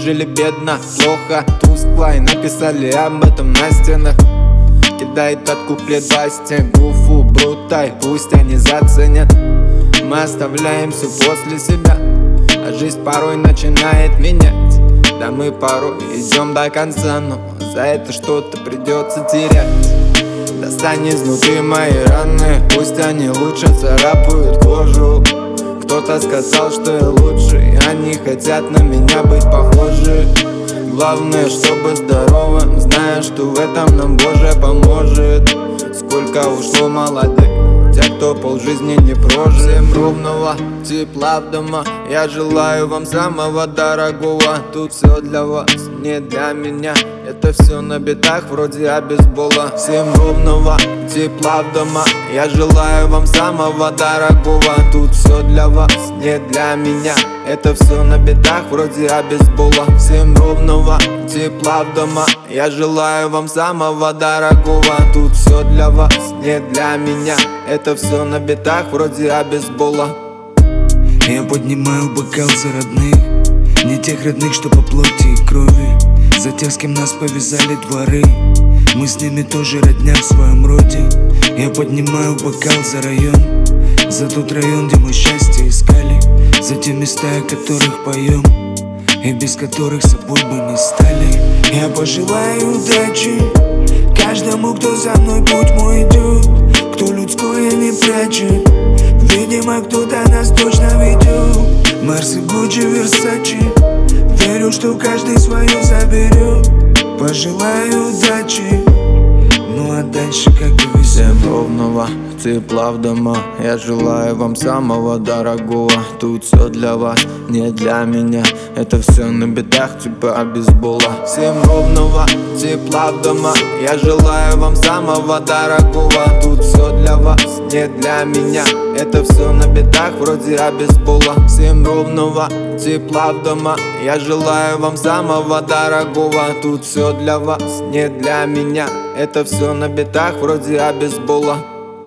жили бедно, плохо, тускло, и написали об этом на стенах. Кидай этот куплет Басте, Гуфу, Брутай, пусть они заценят. Мы оставляем все после себя, а жизнь порой начинает менять. Да мы порой идем до конца, но за это что-то придется терять. Достань изнутри мои раны, пусть они лучше царапают кожу. Кто-то сказал, что я лучше, и они хотят на меня быть похожи. Главное, чтобы здоровым, зная, что в этом нам Боже поможет. Сколько ушло молодых, те, кто полжизни не прожил. Всем ровного тепла в дома, я желаю вам самого дорогого. Тут все для вас, не для меня, это все на битах вроде обезбола. Всем ровного тепла в дома, я желаю вам самого дорогого. Тут все для вас, не для меня, это все на битах вроде обезбола. Всем ровного тепла в дома, я желаю вам самого дорогого. Тут все для вас, не для меня, это все на битах вроде обезбола. Я поднимаю бокал за родных, не тех родных, что по плоти и крови, за тех, с кем нас повязали дворы. Мы с ними тоже родня в своем роде. Я поднимаю бокал за район, за тот район, где мы счастье искали, за те места, о которых поем и без которых собой бы не стали. Я пожелаю удачи каждому, кто за мной путь мой идет, кто людское не прячет. Видимо, кто-то нас точно ведет. Марс и Гуччи, Версачи, верю, что каждый свое заберет. Пожелаю удачи, ну а дальше как повезет. Всем ровного тепла в дома, я желаю вам самого дорогого. Тут все для вас, не для меня, это все на битах типа обезбола. Всем ровного тепла в дома, я желаю вам самого дорогого. Тут все для вас, не для меня, это все на битах вроде обезбола. Всем ровного тепла в дома, я желаю вам самого дорогого. Тут все для вас, не для меня, это все на битах вроде обезбола.